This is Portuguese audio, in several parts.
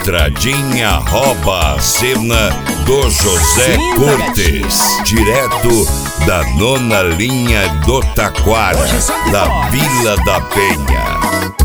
Estradinha rouba a cena do José Cortes, direto da nona linha do Taquara, da Vila da Penha.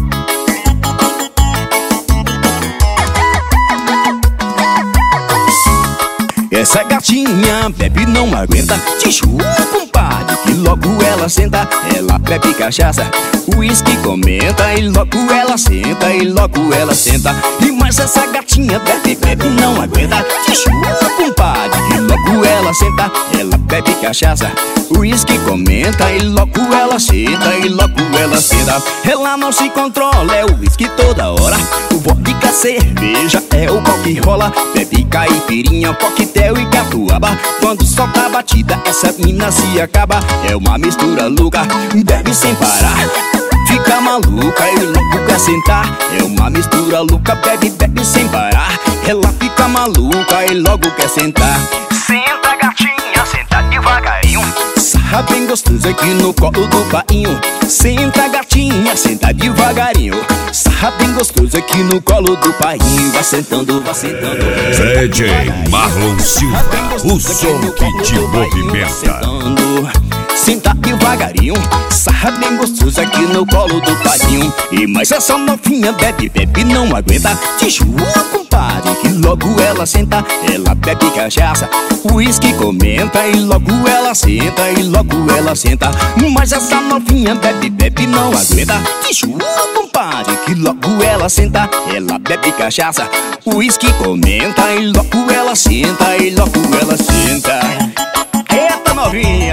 Essa gatinha bebe não aguenta, te juro, compadre, que logo ela senta. Ela bebe cachaça, uísque comenta, e logo ela senta, e logo ela senta. E mais essa gatinha bebe não aguenta, te juro, compadre, que logo ela senta. Ela bebe cachaça, uísque comenta, e logo ela senta, e logo ela senta. Ela não se controla, é o uísque toda hora, o vodka, cerveja é o pau que rola. Bebe caipirinha, coquetel e catuaba. Quando solta a batida, essa mina se acaba. É uma mistura louca, bebe sem parar, fica maluca e logo quer sentar. É uma mistura louca, bebe sem parar. Ela fica maluca e logo quer sentar. Senta, gatinha, senta devagarinho, sarra bem gostoso aqui no colo do painho. Senta, gatinha, senta devagarinho, sarra bem gostoso aqui no colo do painho. Vai sentando, vai sentando. DJ Marlon Silva, o som que te movimenta. Senta devagarinho, sarra bem gostoso aqui no colo do painho. E mais essa novinha bebe não aguenta, te juro, compadre, que logo ela senta. Ela bebe cachaça, uísque comenta, e logo ela senta, e logo ela senta. Mas essa novinha bebe não aguenta, te juro, compadre, que logo ela senta. Ela bebe cachaça, uísque comenta, e logo ela senta, e logo ela senta. Eita, novinha!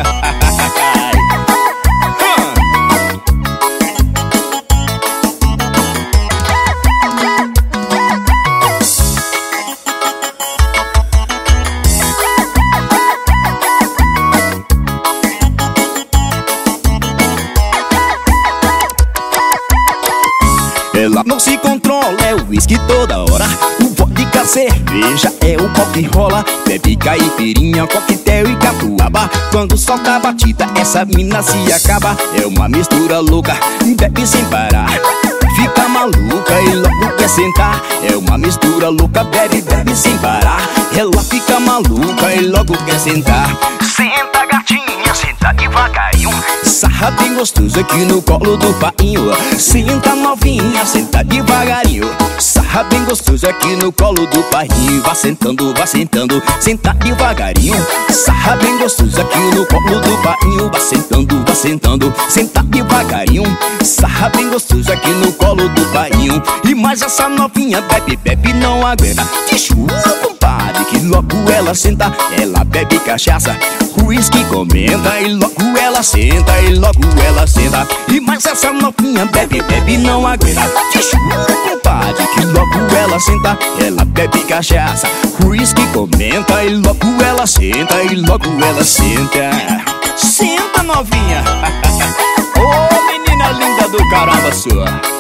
Ela não se controla, é o uísque toda hora, o vodka, cerveja é o pau que rola. Bebe caipirinha, coquetel e catuaba. Quando solta a batida, essa mina se acaba. É uma mistura louca, bebe sem parar, fica maluca e logo quer sentar. É uma mistura louca, bebe sem parar. Ela fica maluca e logo quer sentar. senta, gatinha, senta devagarinho, sarra bem gostoso aqui no colo do painho. Senta, novinha, senta devagarinho, sarra bem gostoso aqui no colo do painho. Vai sentando, senta devagarinho, sarra bem gostoso aqui no colo do painho. Vai sentando, senta devagarinho, sarra bem gostoso aqui no colo do painho. E mais essa novinha bebe não aguenta, te juro, compadre, que logo ela senta. Ela bebe cachaça, uísque comenta, e logo ela senta, e logo ela senta. E mais essa novinha bebe não aguenta, te juro, compadre, que logo ela senta. Ela bebe cachaça, uísque comenta, e logo ela senta, e logo ela senta. Senta, novinha. Ô, menina linda do caramba sua.